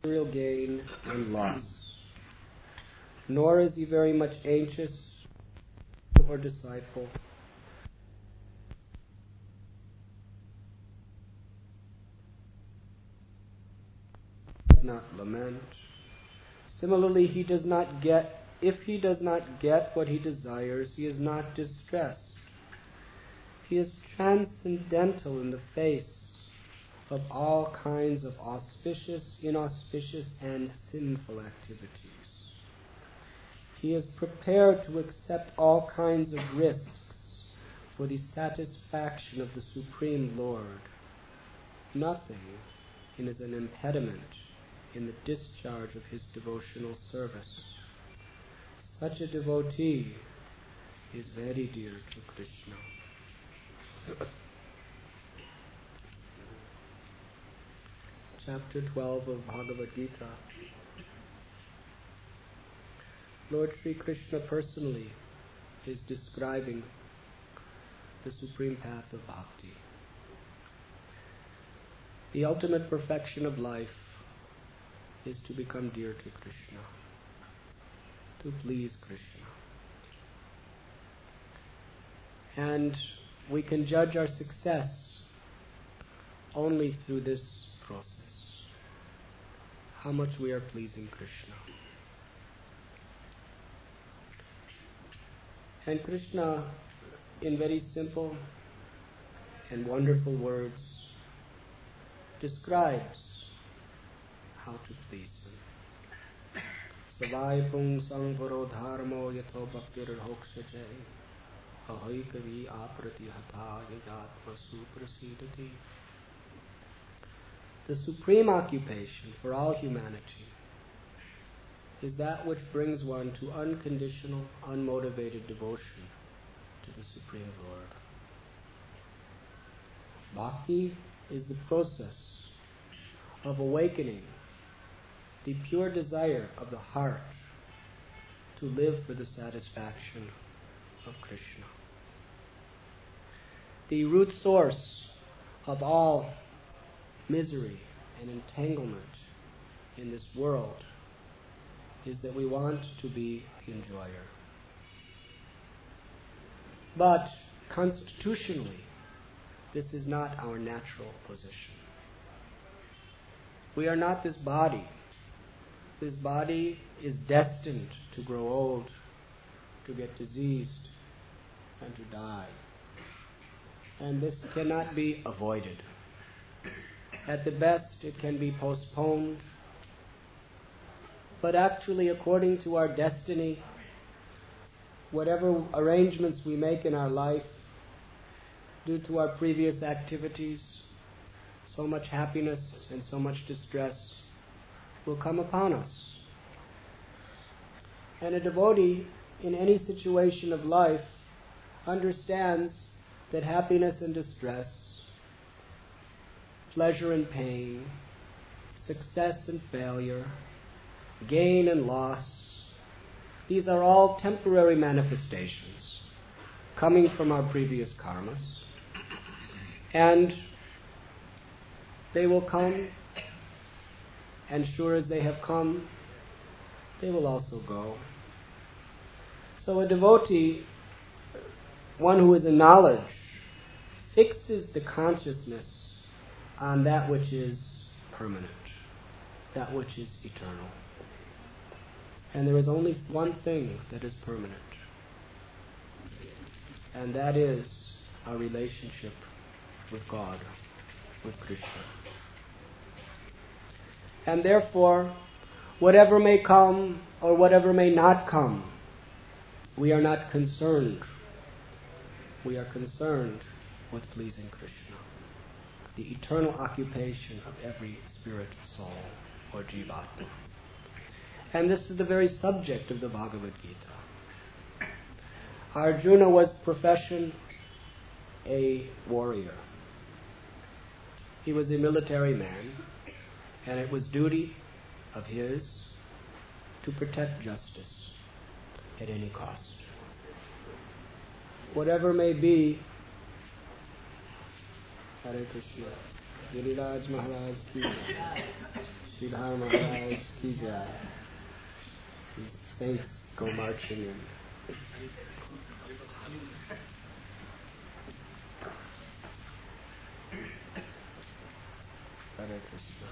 material gain and loss. Nor is he very much anxious or disciple. Does not lament. Similarly, if he does not get what he desires, he is not distressed. He is transcendental in the face of all kinds of auspicious, inauspicious, and sinful activities. He is prepared to accept all kinds of risks for the satisfaction of the Supreme Lord. Nothing is an impediment in the discharge of his devotional service. Such a devotee is very dear to Krishna. Chapter 12 of Bhagavad Gita. Lord Sri Krishna personally is describing the supreme path of bhakti. The ultimate perfection of life is to become dear to Krishna, to please Krishna. And we can judge our success only through this process. How much we are pleasing Krishna. And Krishna, in very simple and wonderful words, describes how to please him. Savai pung sangvaro dharmo yatho bhaktir hokshaje ahai kavi aprati hatha yajatma suprasidati. The supreme occupation for all humanity is that which brings one to unconditional, unmotivated devotion to the Supreme Lord. Bhakti is the process of awakening the pure desire of the heart to live for the satisfaction of Krishna. The root source of all misery and entanglement in this world is that we want to be the enjoyer. But constitutionally, this is not our natural position. We are not this body. This body is destined to grow old, to get diseased, and to die. And this cannot be avoided. At the best, it can be postponed. But actually, according to our destiny, whatever arrangements we make in our life, due to our previous activities, so much happiness and so much distress will come upon us. And a devotee, in any situation of life, understands that happiness and distress, pleasure and pain, success and failure, gain and loss, these are all temporary manifestations coming from our previous karmas. And they will come, and sure as they have come, they will also go. So a devotee, one who is in knowledge, fixes the consciousness on that which is permanent, that which is eternal. And there is only one thing that is permanent, and that is our relationship with God, with Krishna. And therefore, whatever may come or whatever may not come, we are not concerned. We are concerned with pleasing Krishna, the eternal occupation of every spirit, soul, or jivatma. And this is the very subject of the Bhagavad Gita. Arjuna was profession a warrior. He was a military man, and it was duty of his to protect justice at any cost. Whatever may be, Hare Krishna, Giriraj Maharaj ki jai. Sridhar Maharaj ki jai. The saints go marching in. Hare Krishna.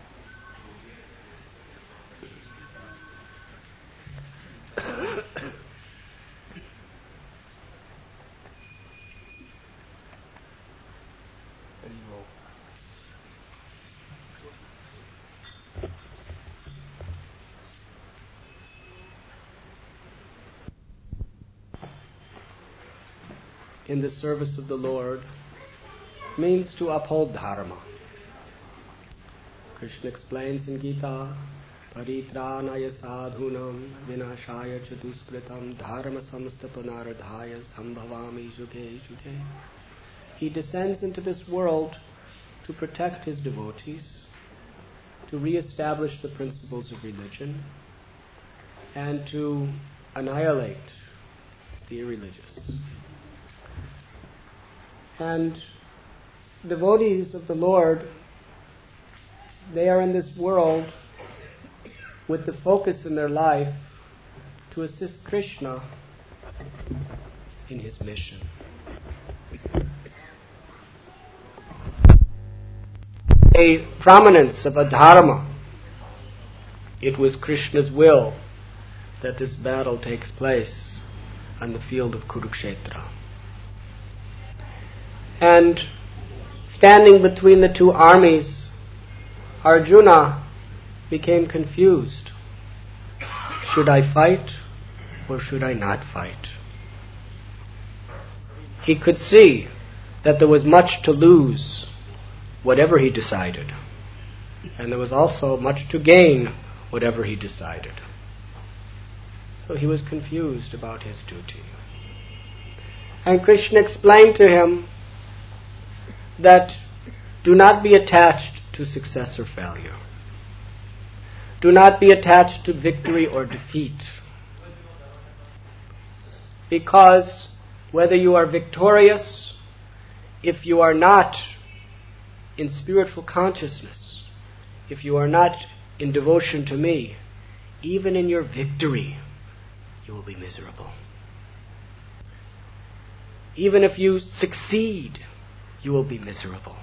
In the service of the Lord means to uphold dharma. Krishna explains in Gita, Paritranaya sadhunam vinashaya chaduskritam dharma samstapanardhaya sambhavami juge juge. He descends into this world to protect his devotees, to re-establish the principles of religion, and to annihilate the irreligious. And devotees of the Lord, they are in this world with the focus in their life to assist Krishna in his mission. A prominence of a dharma. It was Krishna's will that this battle takes place on the field of Kurukshetra. And standing between the two armies, Arjuna became confused. Should I fight or should I not fight? He could see that there was much to lose, whatever he decided. And there was also much to gain, whatever he decided. So he was confused about his duty. And Krishna explained to him that do not be attached to success or failure. Do not be attached to victory or defeat. Because whether you are victorious, if you are not in spiritual consciousness, if you are not in devotion to me, even in your victory, you will be miserable. Even if you succeed, you will be miserable.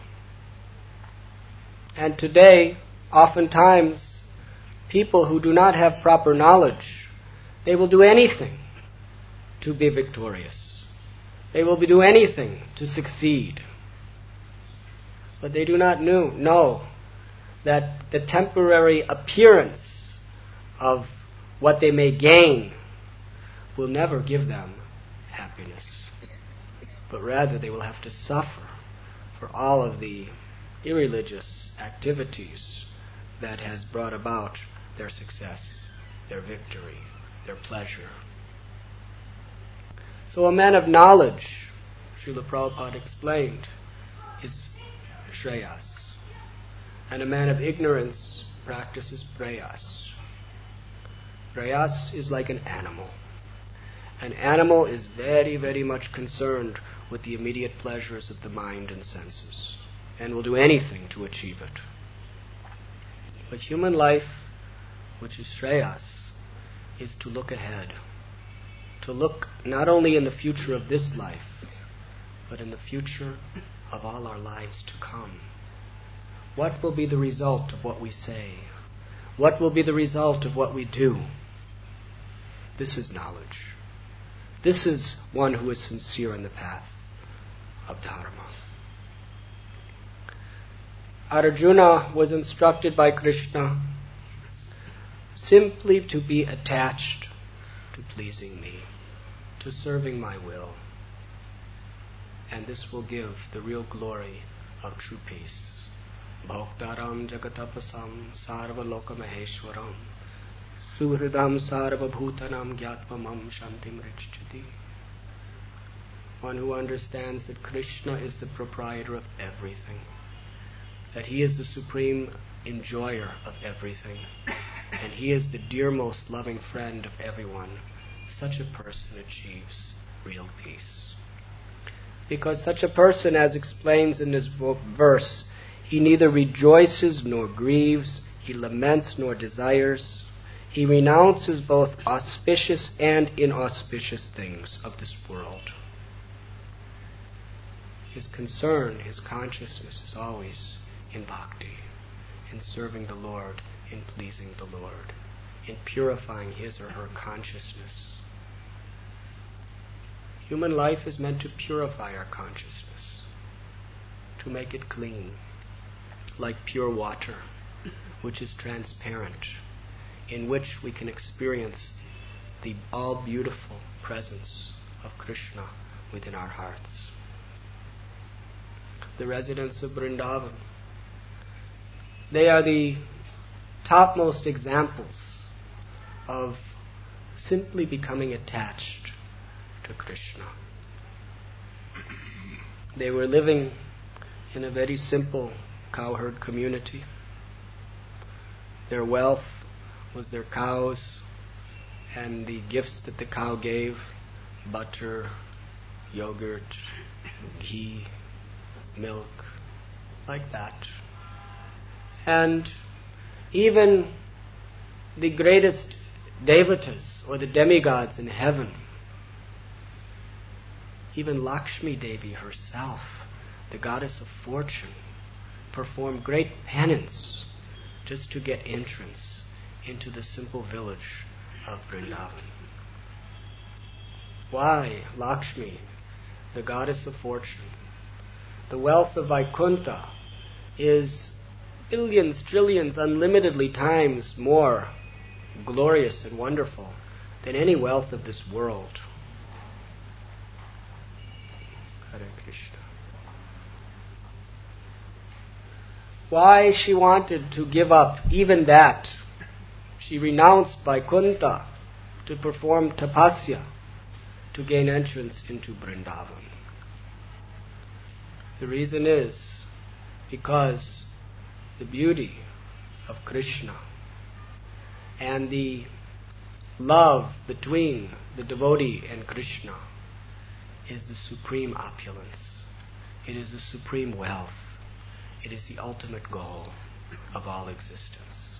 And today, oftentimes, people who do not have proper knowledge, they will do anything to be victorious. They will do anything to succeed. But they do not know that the temporary appearance of what they may gain will never give them happiness. But rather they will have to suffer for all of the irreligious activities that has brought about their success, their victory, their pleasure. So a man of knowledge, Srila Prabhupada explained, is Shreyas. And a man of ignorance practices Prayas. Prayas is like an animal. An animal is very, very much concerned with the immediate pleasures of the mind and senses, and will do anything to achieve it. But human life, which is Shreyas, is to look ahead, to look not only in the future of this life, but in the future of all our lives to come. What will be the result of what we say? What will be the result of what we do? This is knowledge. This is one who is sincere in the path of Dharma. Arjuna was instructed by Krishna simply to be attached to pleasing me, to serving my will. And this will give the real glory of true peace. Bhoktaram jagatapasam sarvaloka maheshwaram suhridam sarvabhutanam gyatmamam shantim richchati. One who understands that Krishna is the proprietor of everything, that he is the supreme enjoyer of everything, and he is the dearmost loving friend of everyone, such a person achieves real peace. Because such a person, as explains in this verse, He neither rejoices nor grieves. He laments nor desires. He renounces both auspicious and inauspicious things of this world. His concern, his consciousness is always in bhakti, in serving the Lord, in pleasing the Lord, in purifying his or her consciousness. Human life is meant to purify our consciousness, to make it clean, like pure water, which is transparent, in which we can experience the all-beautiful presence of Krishna within our hearts. The residents of Vrindavan, they are the topmost examples of simply becoming attached to Krishna. They were living in a very simple cowherd community. Their wealth was their cows and the gifts that the cow gave: butter, yogurt, ghee, milk, like that. And even the greatest devatas or the demigods in heaven, even Lakshmi Devi herself, the goddess of fortune, performed great penance just to get entrance into the simple village of Vrindavan. Why Lakshmi, the goddess of fortune? The wealth of Vaikuntha is billions, trillions, unlimitedly times more glorious and wonderful than any wealth of this world. Hare Krishna. Why she wanted to give up even that? She renounced Vaikuntha to perform tapasya, to gain entrance into Vrindavan. The reason is because the beauty of Krishna and the love between the devotee and Krishna is the supreme opulence. It is the supreme wealth. It is the ultimate goal of all existence.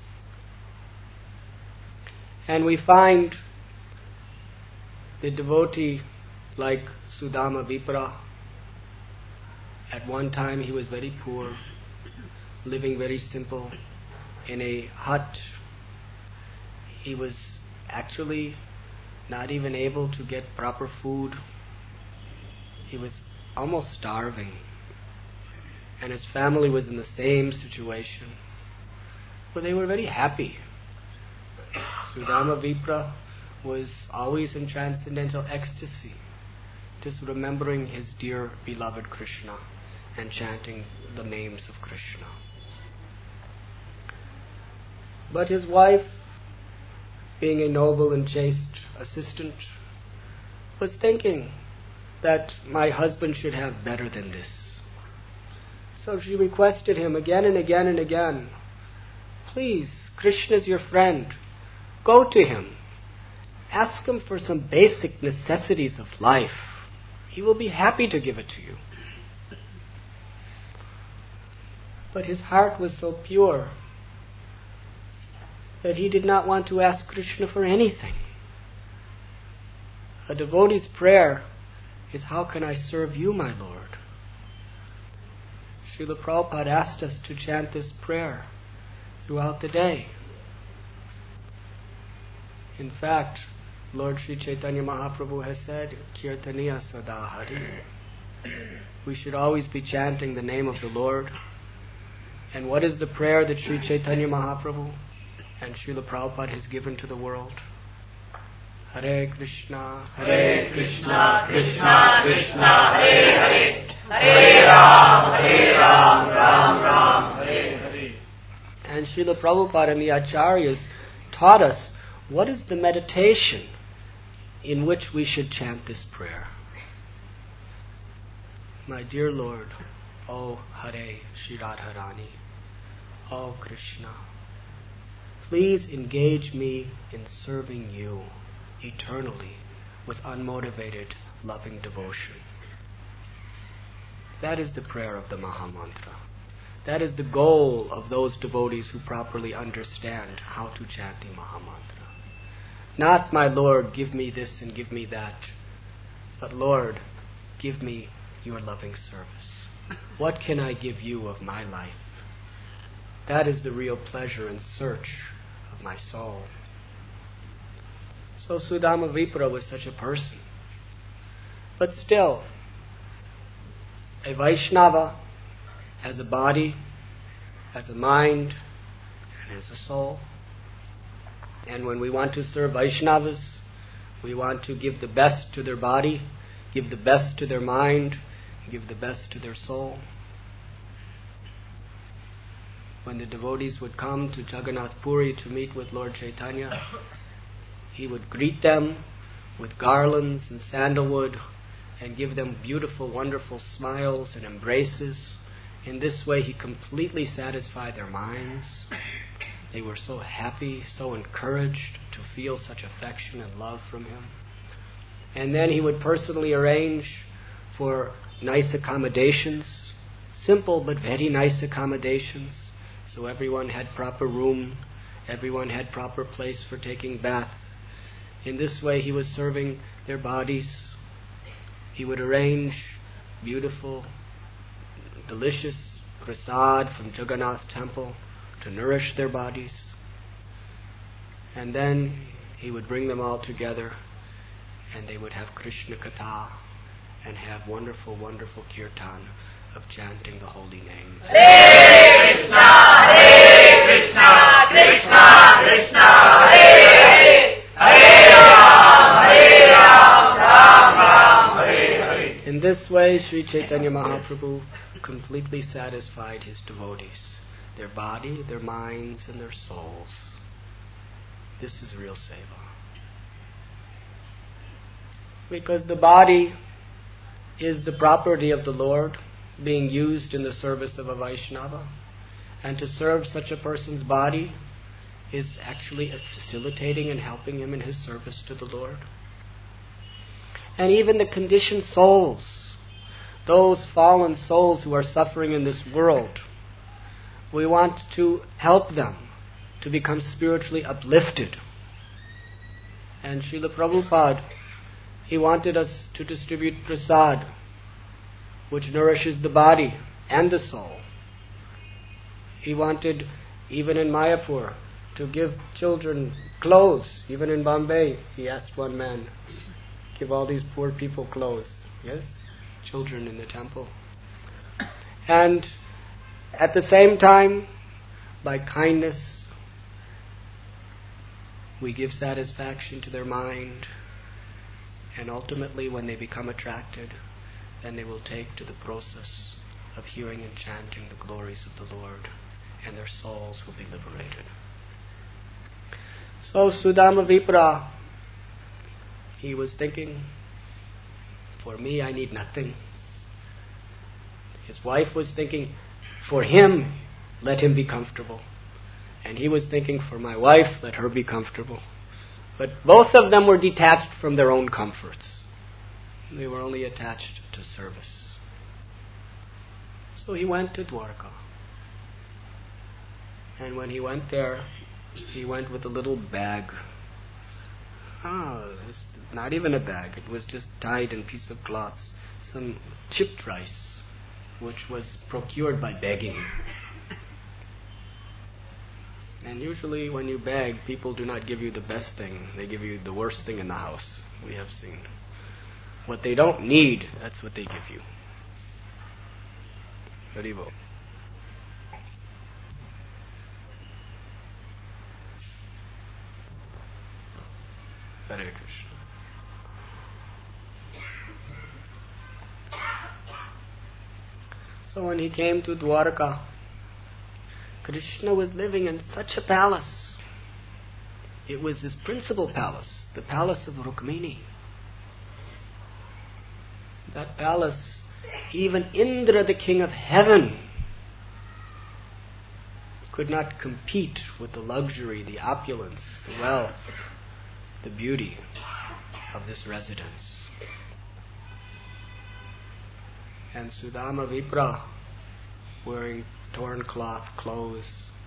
And we find the devotee like Sudama Vipra. At one time he was very poor, living very simple in a hut. He was actually not even able to get proper food. He was almost starving. And his family was in the same situation. But they were very happy. Sudama Vipra was always in transcendental ecstasy, just remembering his dear beloved Krishna and chanting the names of Krishna. But his wife, being a noble and chaste assistant, was thinking that my husband should have better than this. So she requested him again and again and again, please, Krishna is your friend. Go to him. Ask him for some basic necessities of life. He will be happy to give it to you. But his heart was so pure that he did not want to ask Krishna for anything. A devotee's prayer is, how can I serve you, my Lord? Srila Prabhupada asked us to chant this prayer throughout the day. In fact, Lord Sri Chaitanya Mahaprabhu has said, Kirtaniya Sada Hari. We should always be chanting the name of the Lord. And what is the prayer that Sri Chaitanya Mahaprabhu and Srila Prabhupada has given to the world? Hare Krishna, Hare Krishna, Krishna Krishna, Hare Hare, Hare Ram, Ram Ram, Hare Hare. And Srila Prabhupada and the Acharyas taught us what is the meditation in which we should chant this prayer. My dear Lord, O Hare Shri Radharani, O Krishna, please engage me in serving you eternally with unmotivated, loving devotion. That is the prayer of the Mahamantra. That is the goal of those devotees who properly understand how to chant the Mahamantra. Not, my Lord, give me this and give me that, but Lord, give me your loving service. What can I give you of my life? That is the real pleasure and search of my soul. So Sudama Vipra was such a person. But still, a Vaishnava has a body, has a mind, and has a soul. And when we want to serve Vaishnavas, we want to give the best to their body, give the best to their mind, give the best to their soul. When the devotees would come to Jagannath Puri to meet with Lord Chaitanya, he would greet them with garlands and sandalwood and give them beautiful, wonderful smiles and embraces. In this way, he completely satisfied their minds. They were so happy, so encouraged to feel such affection and love from him. And then he would personally arrange for nice accommodations, simple but very nice accommodations. So everyone had proper room, everyone had proper place for taking bath. In this way, he was serving their bodies. He would arrange beautiful, delicious prasad from Jagannath temple to nourish their bodies. And then he would bring them all together and they would have Krishna Katha and have wonderful, wonderful kirtan of chanting the holy names. Hare Krishna, Hare Krishna, Krishna Krishna, Hare Hare, Hare Ram, Ram Ram, Hare Hare. In this way, Sri Chaitanya Mahaprabhu completely satisfied his devotees, their body, their minds, and their souls. This is real seva. Because the body is the property of the Lord, being used in the service of a Vaishnava. And to serve such a person's body is actually facilitating and helping him in his service to the Lord. And even the conditioned souls, those fallen souls who are suffering in this world, we want to help them to become spiritually uplifted. And Srila Prabhupada, he wanted us to distribute prasad, which nourishes the body and the soul. He wanted, even in Mayapur, to give children clothes. Even in Bombay, he asked one man, give all these poor people clothes. Yes, children in the temple. And at the same time, by kindness, we give satisfaction to their mind. And ultimately, when they become attracted, then they will take to the process of hearing and chanting the glories of the Lord, and their souls will be liberated. So Sudama Vipra, he was thinking, for me I need nothing. His wife was thinking, for him, let him be comfortable. And he was thinking, for my wife, let her be comfortable. But both of them were detached from their own comforts. They were only attached to service. So he went to Dwarka. And when he went there, he went with a little bag. It was not even a bag. It was just tied in a piece of cloth. Some chipped rice, which was procured by begging. And usually when you beg, people do not give you the best thing. They give you the worst thing in the house. We have seen. What they don't need, that's what they give you. Haribo. Hare Krishna. So when he came to Dwarka, Krishna was living in such a palace. It was his principal palace, the palace of Rukmini. That palace, even Indra, the king of heaven, could not compete with the luxury, the opulence, the wealth, the beauty of this residence. And Sudama Vipra, wearing torn cloth clothes,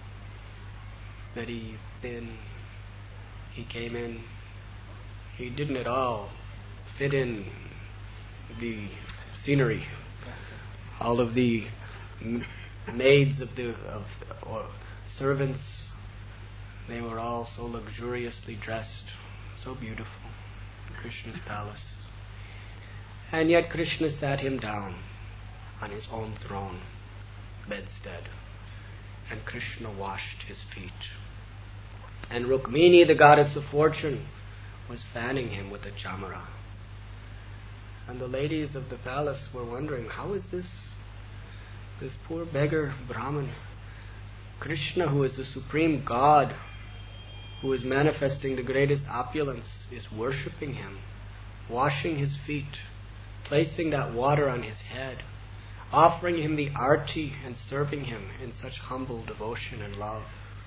very thin. He came in. He didn't at all fit in the scenery. All of the maids or servants, they were all so luxuriously dressed, so beautiful in Krishna's palace. And yet Krishna sat him down on his own throne, bedstead, and Krishna washed his feet. And Rukmini, the goddess of fortune, was fanning him with a chamara. And the ladies of the palace were wondering, how is this poor beggar Brahman, Krishna, who is the supreme God, who is manifesting the greatest opulence, is worshipping him, washing his feet, placing that water on his head, offering him the arti and serving him in such humble devotion and love.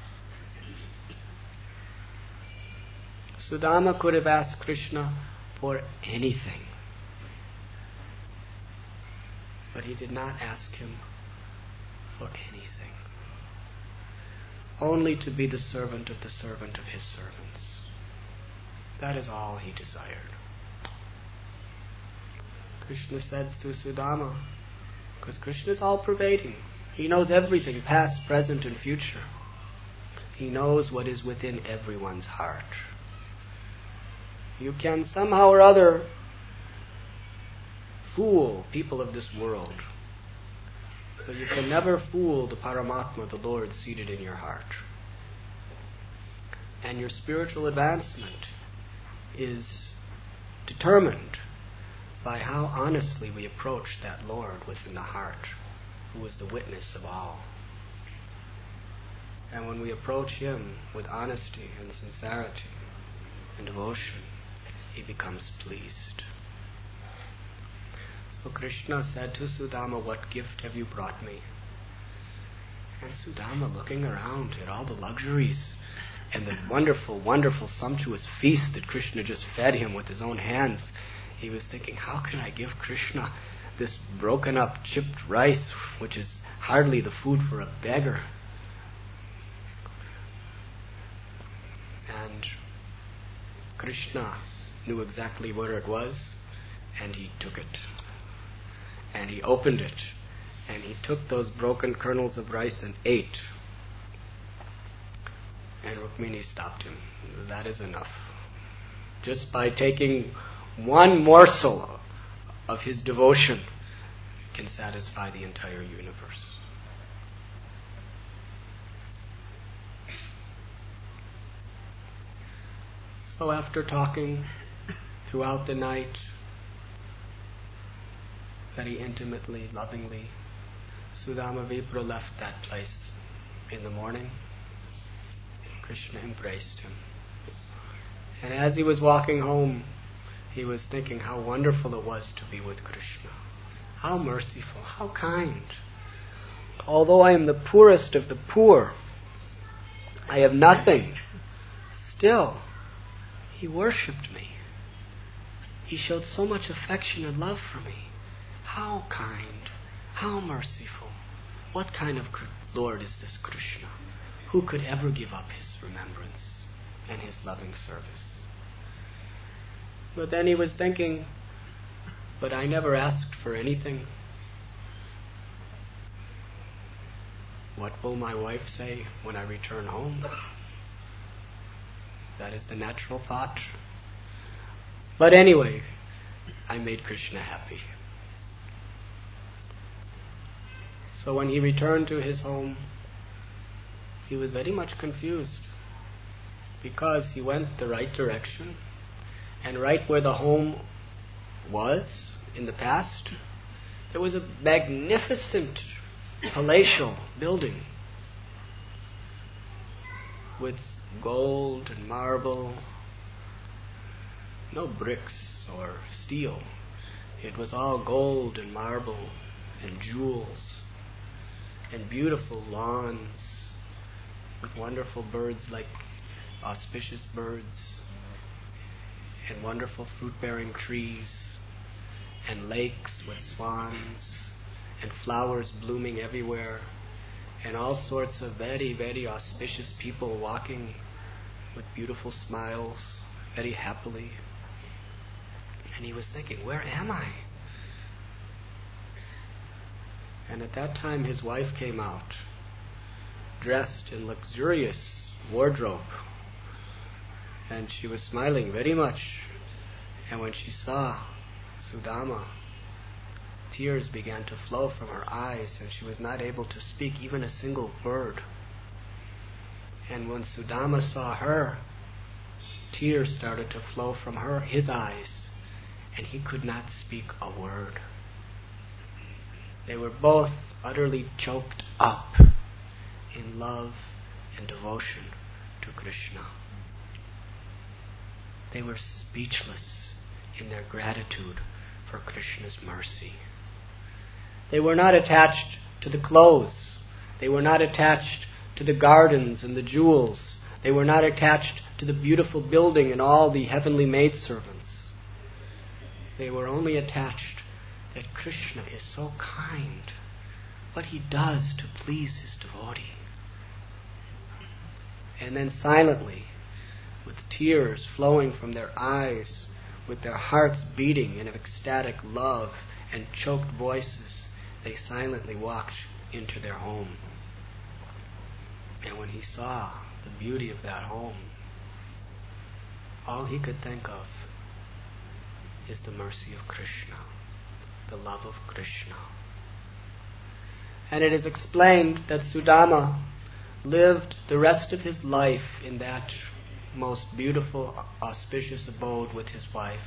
Sudama could have asked Krishna for anything, but he did not ask him for anything. Only to be the servant of his servants. That is all he desired. Krishna says to Sudama, because Krishna is all-pervading. He knows everything, past, present, and future. He knows what is within everyone's heart. You can somehow or other fool people of this world, but you can never fool the Paramatma, the Lord, seated in your heart. And your spiritual advancement is determined by how honestly we approach that Lord within the heart, who is the witness of all. And when we approach Him with honesty and sincerity and devotion, He becomes pleased. So Krishna said to Sudama, "What gift have you brought me?" And Sudama, looking around at all the luxuries and the wonderful, wonderful, sumptuous feast that Krishna just fed him with his own hands, he was thinking, how can I give Krishna this broken up chipped rice, which is hardly the food for a beggar? And Krishna knew exactly where it was, and he took it. And he opened it, and he took those broken kernels of rice and ate. And Rukmini stopped him. That is enough. Just by taking one morsel of his devotion can satisfy the entire universe. So after talking throughout the night, very intimately, lovingly, Sudama Vipra left that place. In the morning, Krishna embraced him. And as he was walking home, he was thinking how wonderful it was to be with Krishna. How merciful, how kind. Although I am the poorest of the poor, I have nothing. Still, he worshipped me. He showed so much affection and love for me. How kind, how merciful. What kind of Lord is this Krishna? Who could ever give up his remembrance and his loving service? But then he was thinking, but I never asked for anything. What will my wife say when I return home? That is the natural thought. But anyway, I made Krishna happy. So when he returned to his home, he was very much confused, because he went the right direction, and right where the home was in the past, there was a magnificent palatial building with gold and marble, no bricks or steel. It was all gold and marble and jewels and beautiful lawns with wonderful birds like auspicious birds, and wonderful fruit-bearing trees, and lakes with swans, and flowers blooming everywhere, and all sorts of very, very auspicious people walking with beautiful smiles, very happily. And he was thinking, where am I? And at that time his wife came out, dressed in luxurious wardrobe. And she was smiling very much. And when she saw Sudama, tears began to flow from her eyes, and she was not able to speak even a single word. And when Sudama saw her, tears started to flow from his eyes, and he could not speak a word. They were both utterly choked up in love and devotion to Krishna. They were speechless in their gratitude for Krishna's mercy. They were not attached to the clothes. They were not attached to the gardens and the jewels. They were not attached to the beautiful building and all the heavenly maidservants. They were only attached that Krishna is so kind, what he does to please his devotee. And then silently, with tears flowing from their eyes, with their hearts beating in ecstatic love and choked voices, they silently walked into their home. And when he saw the beauty of that home, all he could think of is the mercy of Krishna, the love of Krishna. And it is explained that Sudama lived the rest of his life in that most beautiful, auspicious abode with his wife.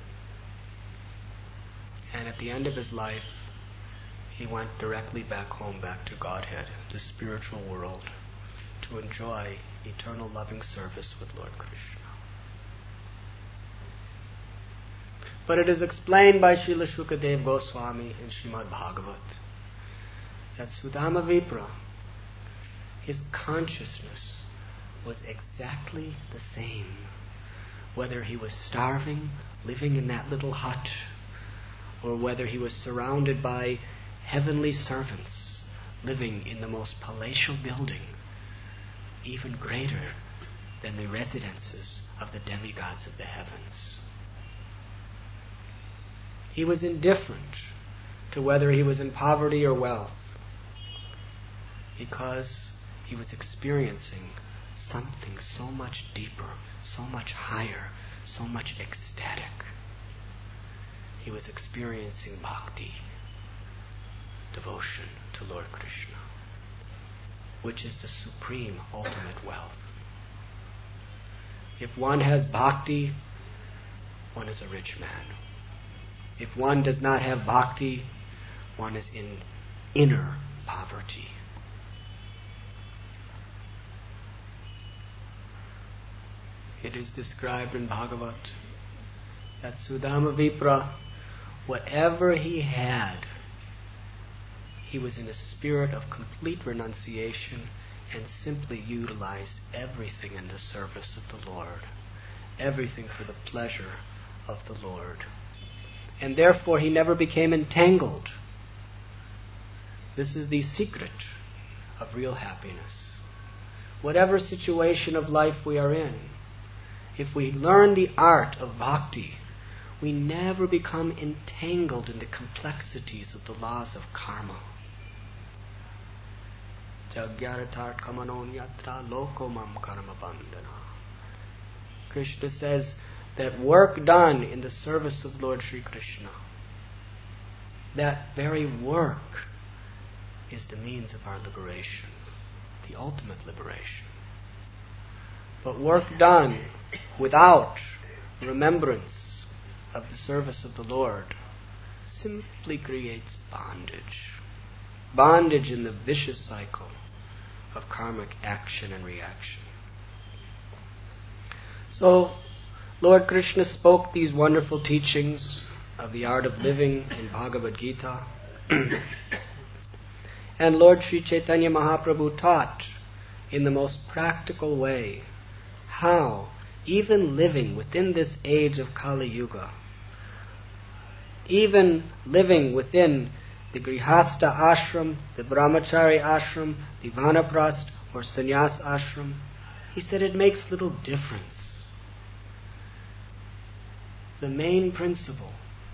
And at the end of his life, he went directly back home, back to Godhead, the spiritual world, to enjoy eternal loving service with Lord Krishna. But it is explained by Srila Shukadev Goswami in Srimad Bhagavat that Sudama Vipra, his consciousness was exactly the same, whether he was starving, living in that little hut, or whether he was surrounded by heavenly servants, living in the most palatial building, even greater than the residences of the demigods of the heavens. He was indifferent to whether he was in poverty or wealth, because he was experiencing something so much deeper, so much higher, so much ecstatic. He was experiencing bhakti, devotion to Lord Krishna, which is the supreme, ultimate wealth. If one has bhakti, one is a rich man. If one does not have bhakti, one is in inner poverty. It is described in Bhagavat that Sudama Vipra, whatever he had, he was in a spirit of complete renunciation and simply utilized everything in the service of the Lord, everything for the pleasure of the Lord. And therefore he never became entangled. This is the secret of real happiness. Whatever situation of life we are in, if we learn the art of bhakti, we never become entangled in the complexities of the laws of karma. Krishna says that work done in the service of Lord Sri Krishna, that very work is the means of our liberation, the ultimate liberation. But work done without remembrance of the service of the Lord simply creates bondage. Bondage in the vicious cycle of karmic action and reaction. So, Lord Krishna spoke these wonderful teachings of the art of living in Bhagavad Gita. And Lord Sri Chaitanya Mahaprabhu taught in the most practical way how, even living within this age of Kali Yuga, even living within the Grihastha ashram, the Brahmachari ashram, the Vanaprastha or Sannyas ashram. He said it makes little difference. The main principle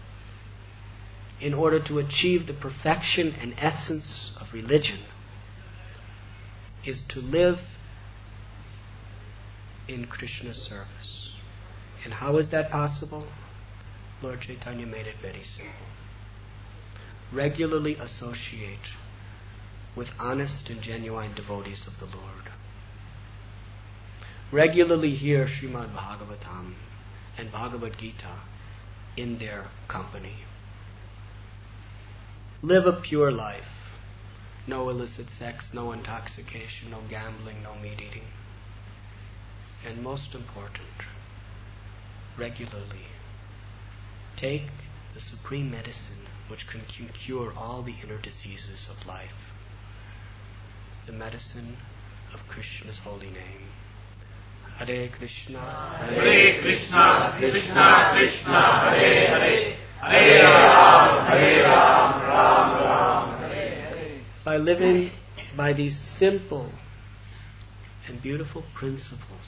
in order to achieve the perfection and essence of religion is to live in Krishna's service. And how is that possible? Lord Chaitanya made it very simple. Regularly associate with honest and genuine devotees of the Lord. Regularly hear Srimad Bhagavatam and Bhagavad Gita in their company. Live a pure life. No illicit sex, no intoxication, no gambling, no meat eating. And most important, regularly take the supreme medicine which can cure all the inner diseases of life. The medicine of Krishna's holy name. Hare Krishna, Hare Krishna, Krishna Krishna, Hare Hare, Hare Ram, Ram Ram, Hare Hare. By living by these simple and beautiful principles,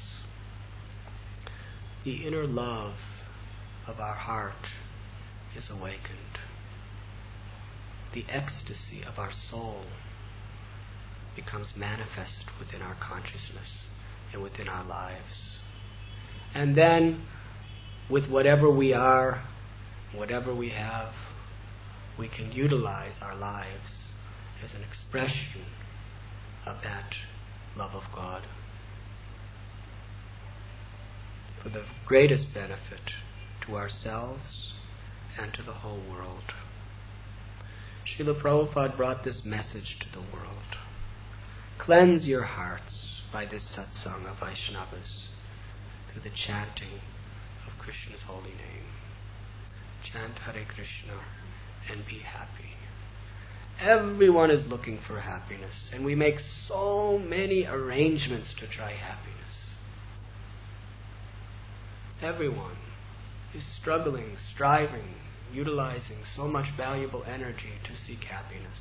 the inner love of our heart is awakened. The ecstasy of our soul becomes manifest within our consciousness and within our lives. And then, with whatever we are, whatever we have, we can utilize our lives as an expression of that love of God for the greatest benefit to ourselves and to the whole world. Srila Prabhupada brought this message to the world. Cleanse your hearts by this satsang of Vaishnavas through the chanting of Krishna's holy name. Chant Hare Krishna and be happy. Everyone is looking for happiness, and we make so many arrangements to try happiness. Everyone is struggling, striving, utilizing so much valuable energy to seek happiness.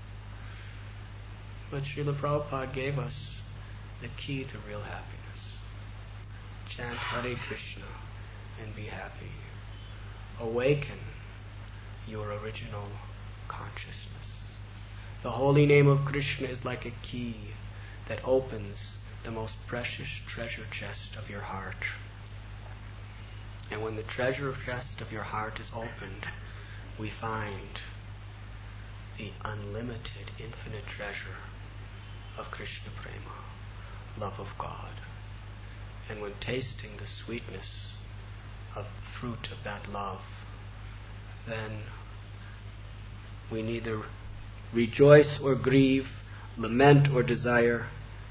But Srila Prabhupada gave us the key to real happiness. Chant Hare Krishna and be happy. Awaken your original consciousness. The holy name of Krishna is like a key that opens the most precious treasure chest of your heart. And when the treasure chest of your heart is opened, we find the unlimited, infinite treasure of Krishna Prema, love of God. And when tasting the sweetness of the fruit of that love, then we neither rejoice or grieve, lament or desire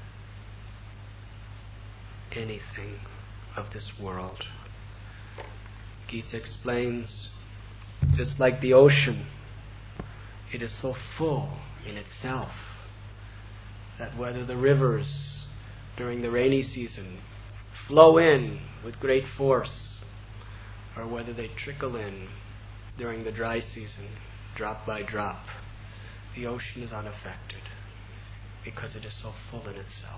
anything of this world. Gita explains, just like the ocean, it is so full in itself that whether the rivers during the rainy season flow in with great force, or whether they trickle in during the dry season, drop by drop, the ocean is unaffected because it is so full in itself.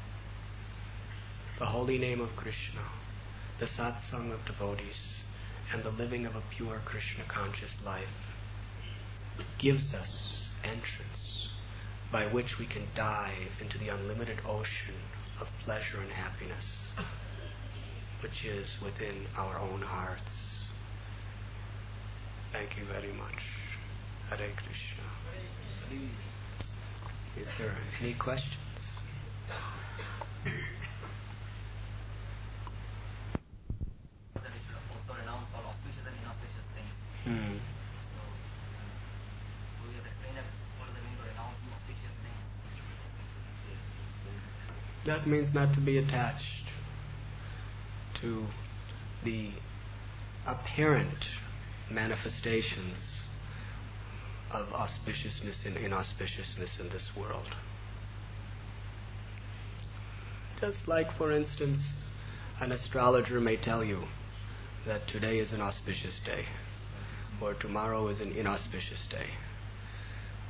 The holy name of Krishna, the satsang of devotees, and the living of a pure Krishna conscious life gives us entrance by which we can dive into the unlimited ocean of pleasure and happiness which is within our own hearts. Thank you very much. Hare Krishna. Is there any questions? That means not to be attached to the apparent manifestations of auspiciousness and inauspiciousness in this world. Just like, for instance, an astrologer may tell you that today is an auspicious day, or tomorrow is an inauspicious day.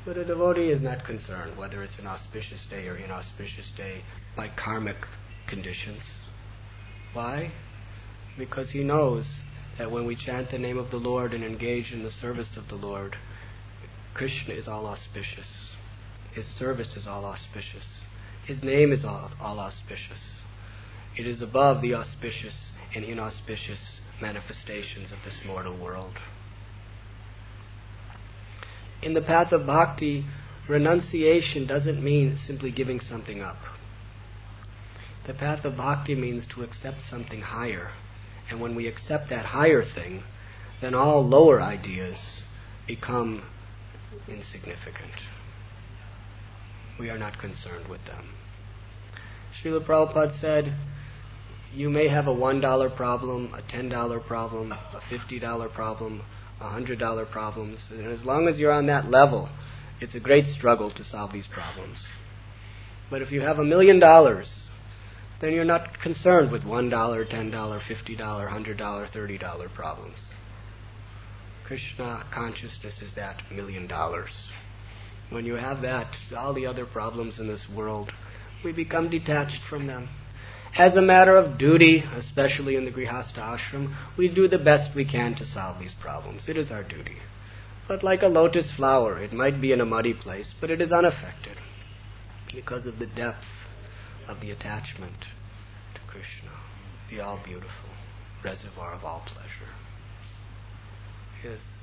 But a devotee is not concerned whether it's an auspicious day or inauspicious day by karmic conditions. Why? Because he knows that when we chant the name of the Lord and engage in the service of the Lord, Krishna is all auspicious. His service is all auspicious. His name is all auspicious. It is above the auspicious and inauspicious manifestations of this mortal world. In the path of bhakti, renunciation doesn't mean simply giving something up. The path of bhakti means to accept something higher. And when we accept that higher thing, then all lower ideas become insignificant. We are not concerned with them. Srila Prabhupada said, you may have a $1 problem, a $10 problem, a $50 problem, $100 problems, and as long as you're on that level, it's a great struggle to solve these problems. But if you have $1 million, then you're not concerned with $1, $10, $50, $100, $30 problems. Krishna consciousness is that $1 million. When you have that, all the other problems in this world, we become detached from them. As a matter of duty, especially in the Grihastha ashram, we do the best we can to solve these problems. It is our duty. But like a lotus flower, it might be in a muddy place, but it is unaffected because of the depth of the attachment to Krishna, the all-beautiful reservoir of all pleasure. Yes.